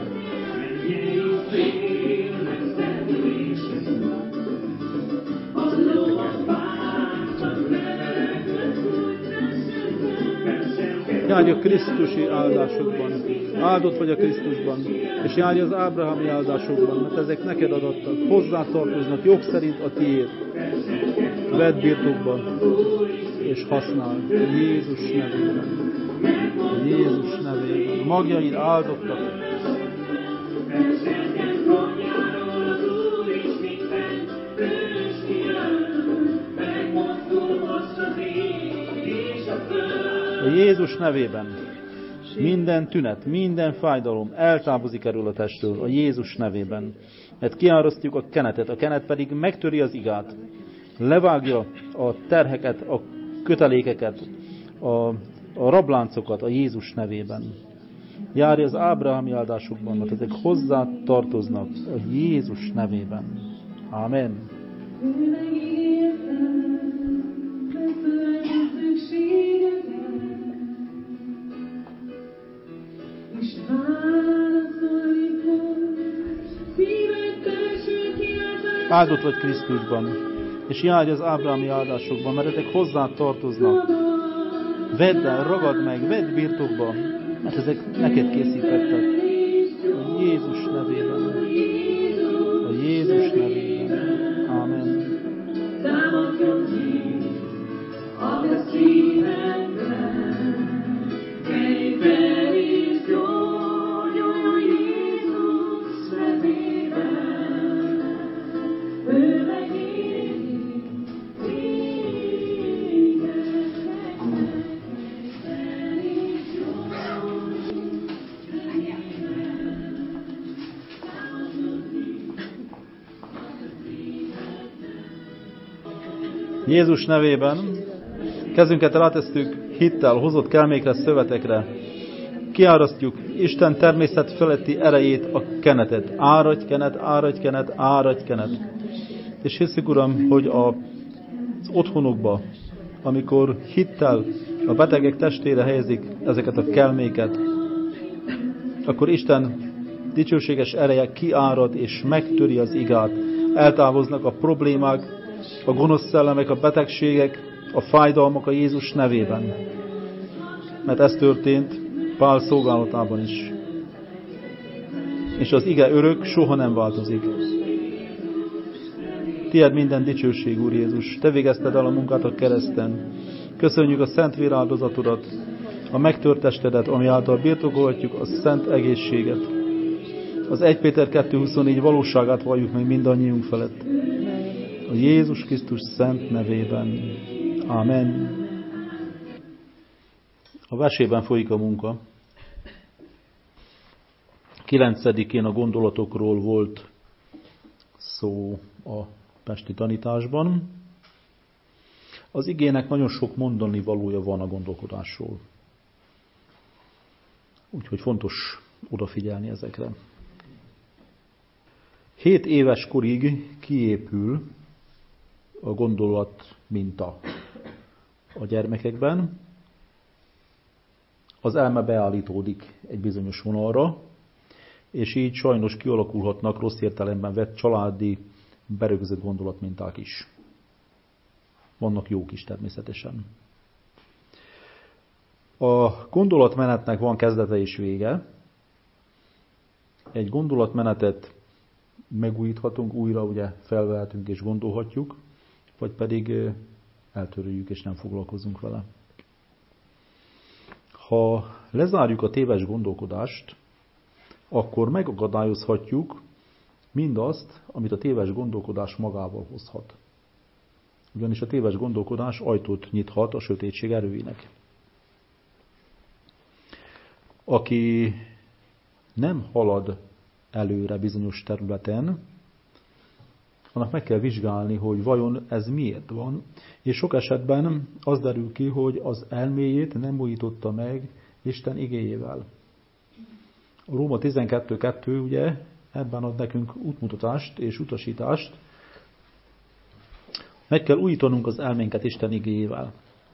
Járj a Krisztusi áldásokban. Áldott vagy a Krisztusban. És járj az ábrahámi áldásokban, mert ezek neked adattak. Hozzá tartoznak jog szerint a tiéd. Vedd birtokba, és használd Jézus nevében. Jézus nevében. Magjaid áldottak. A Jézus nevében minden tünet, minden fájdalom eltávozik erről a testről, a Jézus nevében. Mert kiárasztjuk a kenetet, a kenet pedig megtöri az igát. Levágja a terheket, a kötelékeket, a, a rabláncokat a Jézus nevében. Járj az ábrahámi áldásokban, mert ezek hozzá tartoznak a Jézus nevében. Amen. Áldott vagy Krisztusban, és járj az ábrahámi áldásokban, mert ezek hozzá tartoznak. Vedd el, ragad meg, vedd birtokba, mert ezek neked készítettek. A Jézus nevében. A Jézus nevében. Amen. Jézus nevében kezünket rátesztük hittel hozott kelmékre, szövetekre. Kiárasztjuk Isten természet feletti erejét, a kenetet. Áradj kenet, áradj kenet, áradj kenet. És hiszük, Uram, hogy a, az otthonokba, amikor hittel a betegek testére helyezik ezeket a kelméket, akkor Isten dicsőséges ereje kiárad és megtöri az igát. Eltávoznak a problémák, a gonosz szellemek, a betegségek, a fájdalmak a Jézus nevében. Mert ez történt Pál szolgálatában is. És az ige örök, soha nem változik. Tied minden dicsőség, Úr Jézus. Te végezted el a munkát a kereszten. Köszönjük a szent véráldozatodat, a megtört testedet, ami által birtokolhatjuk a szent egészséget. Az Első Péter kettő huszonnégy valóságát valljuk meg mindannyiunk felett. A Jézus Krisztus szent nevében. Amen. A versében folyik a munka. Kilencedikén a gondolatokról volt szó a pesti tanításban. Az igének nagyon sok mondani valója van a gondolkodásról. Úgyhogy fontos odafigyelni ezekre. Hét éves korig kiépül a gondolat minta a gyermekekben. Az elme beállítódik egy bizonyos vonalra, és így sajnos kialakulhatnak rossz értelemben vett családi berögzött gondolatminták is. Vannak jók is természetesen. A gondolatmenetnek van kezdete és vége. Egy gondolatmenetet megújíthatunk, újra ugye felvehetünk és gondolhatjuk, vagy pedig eltöröljük és nem foglalkozunk vele. Ha lezárjuk a téves gondolkodást, akkor megakadályozhatjuk mindazt, amit a téves gondolkodás magával hozhat. Ugyanis a téves gondolkodás ajtót nyithat a sötétség erőinek. Aki nem halad előre bizonyos területen, annak meg kell vizsgálni, hogy vajon ez miért van, és sok esetben az derül ki, hogy az elméjét nem újította meg Isten igéjével. A Róma tizenkettő kettő ugye ebben ad nekünk útmutatást és utasítást. Meg kell újítanunk az elménket Isten igéjével.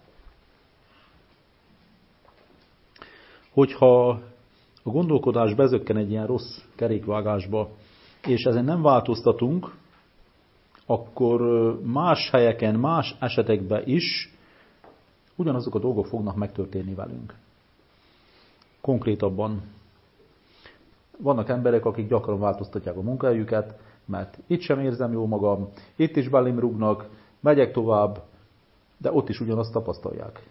Hogyha a gondolkodás bezökken egy ilyen rossz kerékvágásba, és ezen nem változtatunk, akkor más helyeken, más esetekben is ugyanazok a dolgok fognak megtörténni velünk. Konkrétabban vannak emberek, akik gyakran változtatják a munkahelyüket, mert itt sem érzem jól magam, itt is belém rúgnak, megyek tovább, de ott is ugyanazt tapasztalják.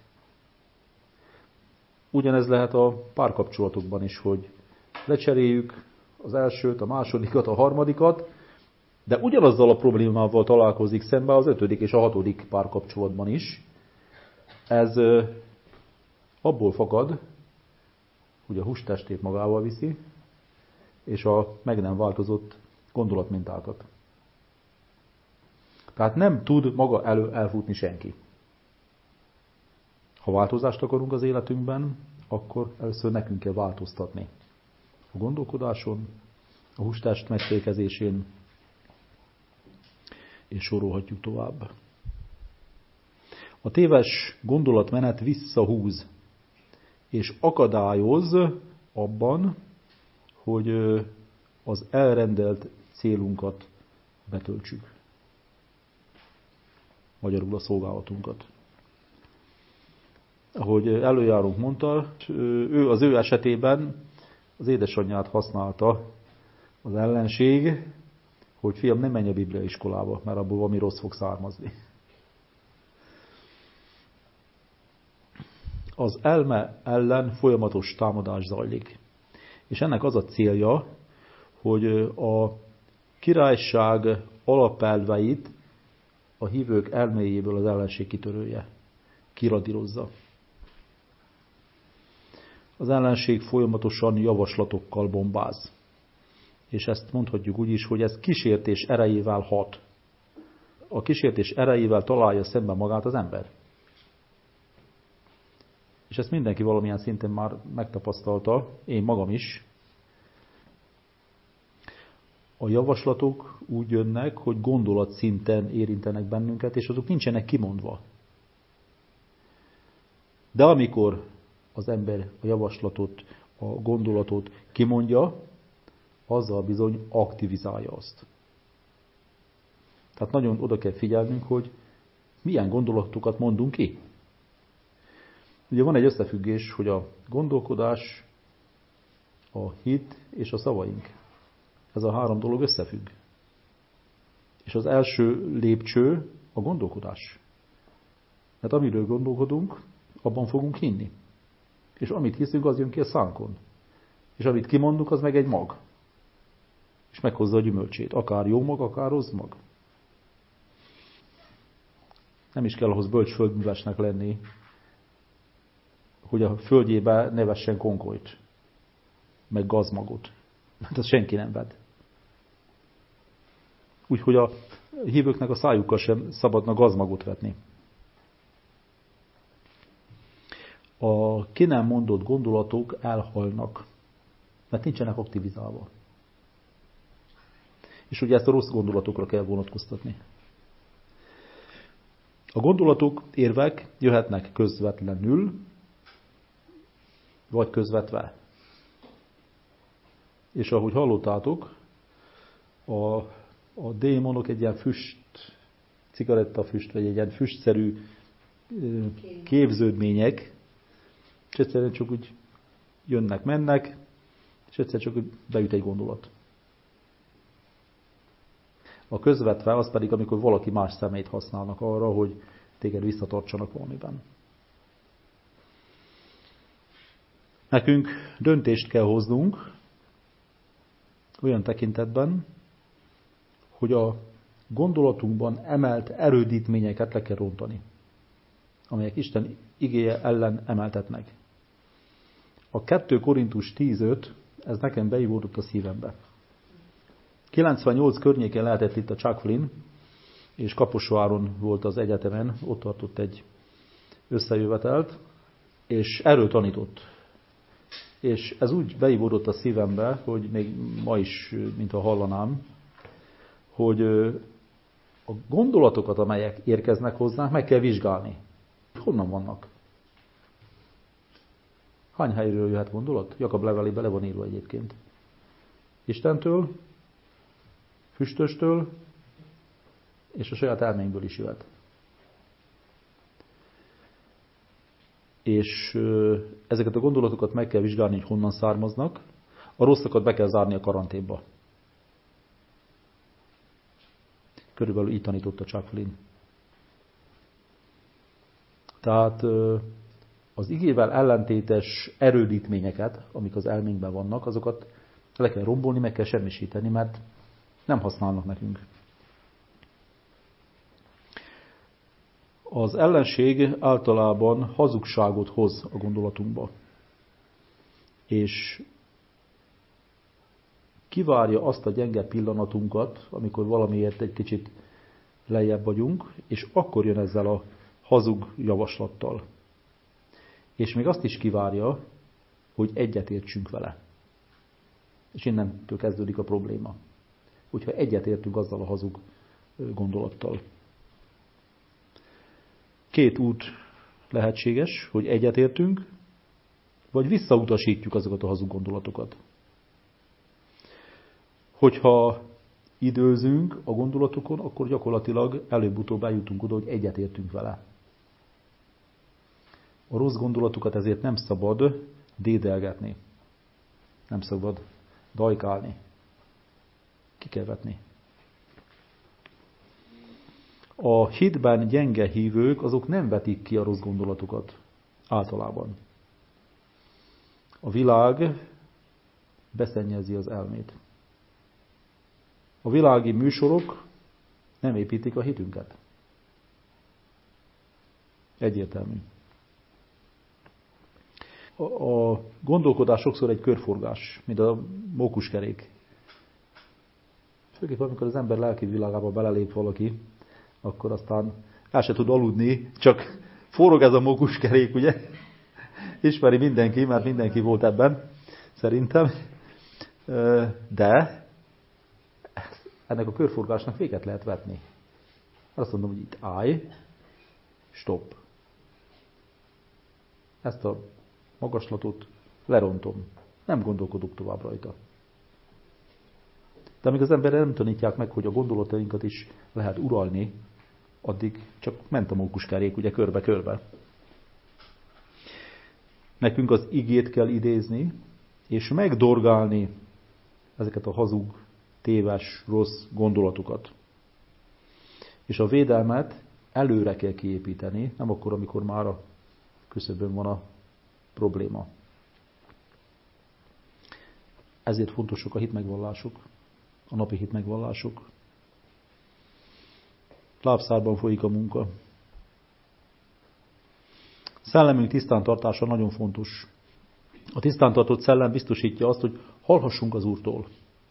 Ugyanez lehet a párkapcsolatokban is, hogy lecseréljük az elsőt, a másodikat, a harmadikat, de ugyanazzal a problémával találkozik szembe az ötödik és a hatodik párkapcsolatban is. Ez abból fakad, hogy a hústestét magával viszi, és a meg nem változott gondolatmintákat. Tehát nem tud maga elő elfutni senki. Ha változást akarunk az életünkben, akkor először nekünk kell változtatni. A gondolkodáson, a hústest megfékezésén, és sorolhatjuk tovább. A téves gondolatmenet visszahúz, és akadályoz abban, hogy az elrendelt célunkat betöltsük. Magyarul a szolgálatunkat. Ahogy előjárunk mondta, ő az ő esetében az édesanyját használta az ellenség, hogy fiam, nem menj a bibliaiskolába, mert abból valami rossz fog származni. Az elme ellen folyamatos támadás zajlik. És ennek az a célja, hogy a királyság alapelveit a hívők elméjéből az ellenség kitörője, kiradírozza. Az ellenség folyamatosan javaslatokkal bombáz. És ezt mondhatjuk úgy is, hogy ez kísértés erejével hat. A kísértés erejével találja szemben magát az ember. és ezt mindenki valamilyen szinten már megtapasztalta, én magam is. A javaslatok úgy jönnek, hogy gondolatszinten érintenek bennünket, és azok nincsenek kimondva. De amikor az ember a javaslatot, a gondolatot kimondja, azzal bizony aktivizálja azt. Tehát nagyon oda kell figyelnünk, hogy milyen gondolatokat mondunk ki. Ugye van egy összefüggés, hogy a gondolkodás, a hit és a szavaink. Ez a három dolog összefügg. És az első lépcső a gondolkodás. Mert amiről gondolkodunk, abban fogunk hinni. És amit hiszünk, az jön ki a szánkon. És amit kimondunk, az meg egy mag. És meghozza a gyümölcsét. Akár jó mag, akár rossz mag. Nem is kell ahhoz bölcs földművesnek lenni, hogy a földjébe ne vessen konkolyt, meg gazmagot. Mert azt senki nem ved. Úgyhogy a hívőknek a szájukkal sem szabadna gazmagot vetni. A ki nem mondott gondolatok elhalnak, mert nincsenek aktivizálva. És ugye ezt a rossz gondolatokra kell vonatkoztatni. A gondolatok, érvek jöhetnek közvetlenül, vagy közvetve. És ahogy hallottátok, a, a démonok egy ilyen füst, cigarettafüst, vagy egy ilyen füstszerű képződmények, és egyszerűen csak úgy jönnek, mennek, és egyszer csak úgy beüt egy gondolat. A közvetve az pedig, amikor valaki más szemét használnak arra, hogy téged visszatartsanak valamiben. Nekünk döntést kell hoznunk olyan tekintetben, hogy a gondolatunkban emelt erődítményeket le kell rontani, amelyek Isten igéje ellen emeltetnek. A kettő Korintus tíz öt, ez nekem beivódott a szívembe. kilencvennyolc környékén lehetett itt a Chuck Flynn, és Kaposváron volt az egyetemen, ott tartott egy összejövetelt, és erről tanított. És ez úgy beivódott a szívembe, hogy még ma is, mintha hallanám, hogy a gondolatokat, amelyek érkeznek hozzánk, meg kell vizsgálni. Honnan vannak? Hány helyről jöhet gondolat? Jakab levelében le van írva egyébként. Istentől, füstöstől, és a saját elménkből is jöhet. És ezeket a gondolatokat meg kell vizsgálni, hogy honnan származnak. A rosszakat be kell zárni a karanténba. Körülbelül így tanította Chuck Flynn. Tehát az igével ellentétes erődítményeket, amik az elménkben vannak, azokat le kell rombolni, meg kell semmisíteni, mert nem használnak nekünk. Az ellenség általában hazugságot hoz a gondolatunkba. És kivárja azt a gyenge pillanatunkat, amikor valamiért egy kicsit lejjebb vagyunk, és akkor jön ezzel a hazug javaslattal. És még azt is kivárja, hogy egyetértsünk vele. És innentől kezdődik a probléma. Hogyha egyetértünk azzal a hazug gondolattal. Két út lehetséges, hogy egyetértünk, vagy visszautasítjuk azokat a hazug gondolatokat. Hogyha időzünk a gondolatokon, akkor gyakorlatilag előbb-utóbb eljutunk oda, hogy egyetértünk vele. A rossz gondolatokat ezért nem szabad dédelgetni. Nem szabad dajkálni. Ki kell vetni. A hitben gyenge hívők, azok nem vetik ki a rossz gondolatokat. Általában. A világ beszennyezi az elmét. A világi műsorok nem építik a hitünket. Egyértelmű. A, a gondolkodás sokszor egy körforgás, mint a mókuskerék. Főképp amikor az ember lelki világába belelép valaki, akkor aztán el se tud aludni, csak forog ez a mókuskerék, ugye? ismeri mindenki, mert mindenki volt ebben, szerintem. De ennek a körforgásnak véget lehet vetni. Azt mondom, hogy itt állj, stop. Ezt a magaslatot lerontom. Nem gondolkodok tovább rajta. De amíg az emberre nem tanítják meg, hogy a gondolatainkat is lehet uralni, addig csak ment a mókuskerék, ugye körbe-körbe. Nekünk az igét kell idézni, és megdorgálni ezeket a hazug, téves, rossz gondolatokat. És a védelmet előre kell kiépíteni, nem akkor, amikor már a küszöbön van a probléma. Ezért fontosak a hitmegvallások, a napi hitmegvallások. Lábszárban folyik a munka. Szellemünk tisztántartása nagyon fontos. A tisztántartott szellem biztosítja azt, hogy hallhassunk az Úrtól.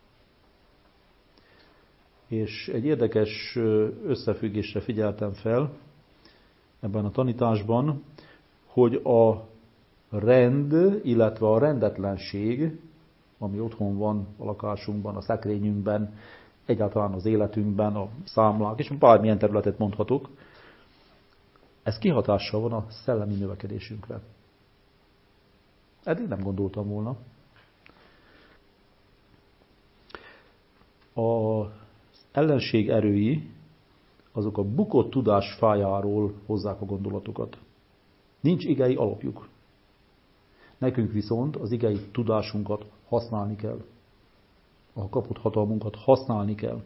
És egy érdekes összefüggésre figyeltem fel ebben a tanításban, hogy a rend, illetve a rendetlenség, ami otthon van a lakásunkban, a szekrényünkben, egyáltalán az életünkben, a számlák, és bármilyen területet mondhatok, ez kihatással van a szellemi növekedésünkre. Eddig nem gondoltam volna. Az ellenség erői, azok a bukott tudás fájáról hozzák a gondolatokat. Nincs igei alapjuk. Nekünk viszont az igei tudásunkat használni kell. A kapott hatalmunkat használni kell.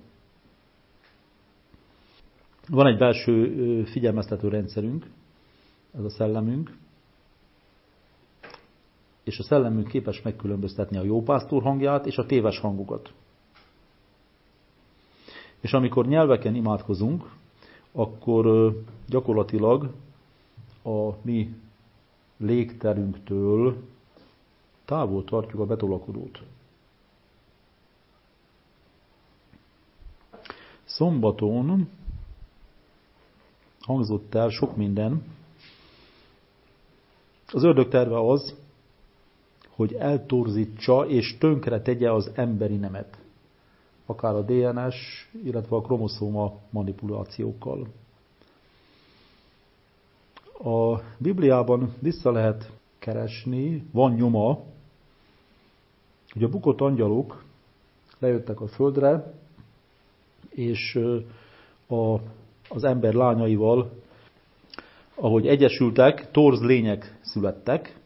Van egy belső figyelmeztető rendszerünk, ez a szellemünk, és a szellemünk képes megkülönböztetni a jó pásztor hangját és a téves hangokat. És amikor nyelveken imádkozunk, akkor gyakorlatilag a mi légterünktől távol tartjuk a betolakodót. Szombaton hangzott el sok minden. Az ördög terve az, hogy eltorzítsa és tönkre tegye az emberi nemet. Akár a dé en es, illetve a kromoszóma manipulációkkal. A Bibliában vissza lehet keresni, van nyoma, hogy a bukott angyalok lejöttek a földre, és a, az ember lányaival, ahogy egyesültek, torz lények születtek.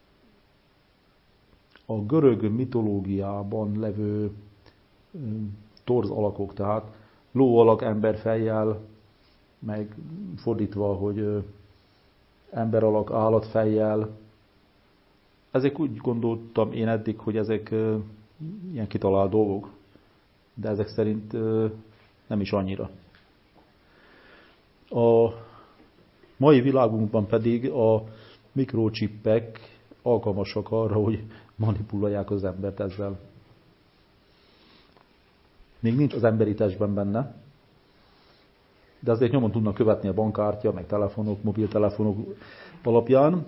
A görög mitológiában levő torz alakok, tehát ló alak ember fejjel, meg fordítva, hogy ember alak állat fejjel. Ezek úgy gondoltam én eddig, hogy ezek ilyen kitalált dolgok, de ezek szerint nem is annyira. A mai világunkban pedig a mikrocsippek alkalmasak arra, hogy manipulálják az embert ezzel. Még nincs az emberi testben benne, de azért nyomon tudnak követni a bankkártya, meg telefonok, mobiltelefonok alapján.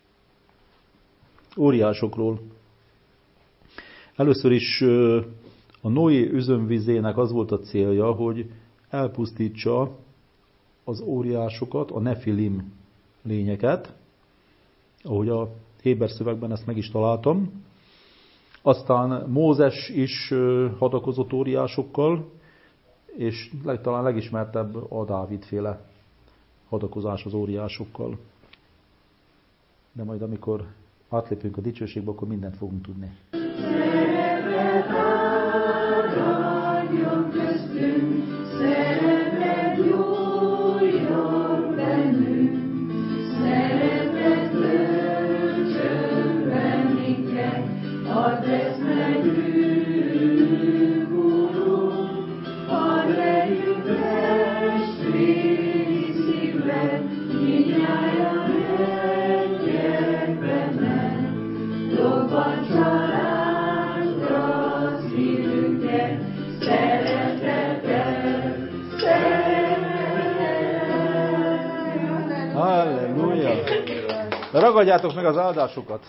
Óriásokról. Először is a Noé özönvizének az volt a célja, hogy elpusztítsa az óriásokat, a nefilim lényeket, ahogy a héber szövegben ezt meg is találtam. Aztán Mózes is hadakozott óriásokkal, és talán legismertebb a Dávid-féle hadakozás az óriásokkal. De majd amikor átlépünk a dicsőségbe, akkor mindent fogunk tudni. Halleluja! Ragadjátok meg az áldásokat!